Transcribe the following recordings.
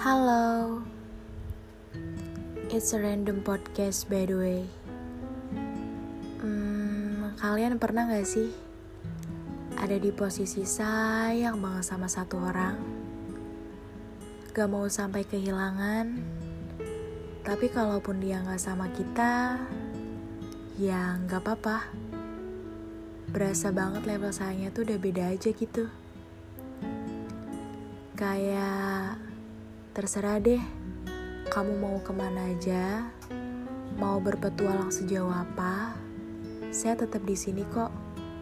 Halo, it's a random podcast by the way. Kalian pernah gak sih ada di posisi sayang banget sama satu orang, gak mau sampai kehilangan, tapi kalaupun dia gak sama kita, ya gak apa-apa. Berasa banget level sayangnya tuh udah beda aja gitu. Kayak terserah deh, kamu mau kemana aja, mau berpetualang sejauh apa, saya tetap di sini kok.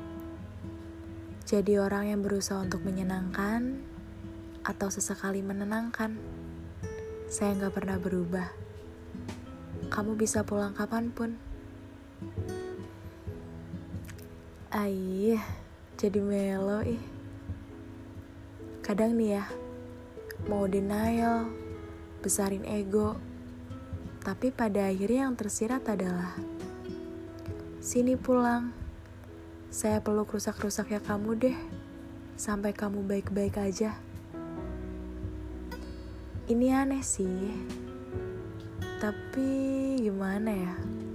Jadi orang yang berusaha untuk menyenangkan atau sesekali menenangkan. Saya gak pernah berubah. Kamu bisa pulang kapanpun. Jadi melo ih. Kadang nih ya, mau denial, besarin ego, tapi pada akhirnya yang tersirat adalah sini pulang, saya peluk rusak-rusaknya kamu deh, sampai kamu baik-baik aja. Ini aneh sih, tapi gimana ya?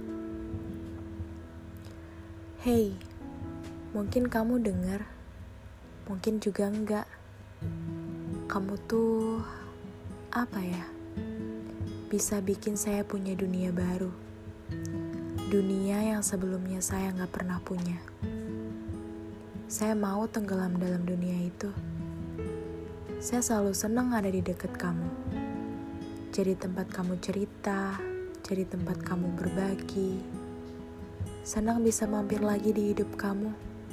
Hey, mungkin kamu dengar, mungkin juga enggak. Kamu tuh apa ya? Bisa bikin saya punya dunia baru. Dunia yang sebelumnya saya gak pernah punya. Saya mau tenggelam dalam dunia itu. Saya selalu senang ada di dekat kamu. Jadi tempat kamu cerita, jadi tempat kamu berbagi. Senang bisa mampir lagi di hidup kamu.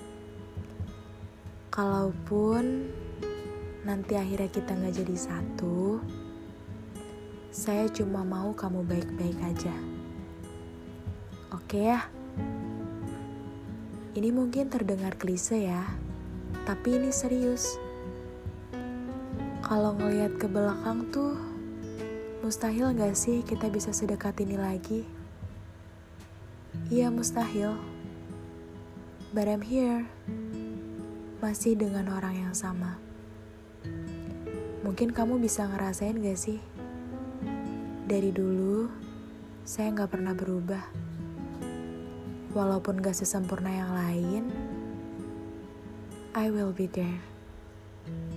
Kalaupun nanti akhirnya kita gak jadi satu, saya cuma mau kamu baik-baik aja. Oke ya? Ini mungkin terdengar klise ya, tapi ini serius. Kalau ngelihat ke belakang tuh, mustahil gak sih kita bisa sedekat ini lagi? Iya mustahil. But I'm here. Masih dengan orang yang sama. Mungkin kamu bisa ngerasain gak sih? Dari dulu, saya gak pernah berubah. Walaupun gak sesempurna yang lain, I will be there.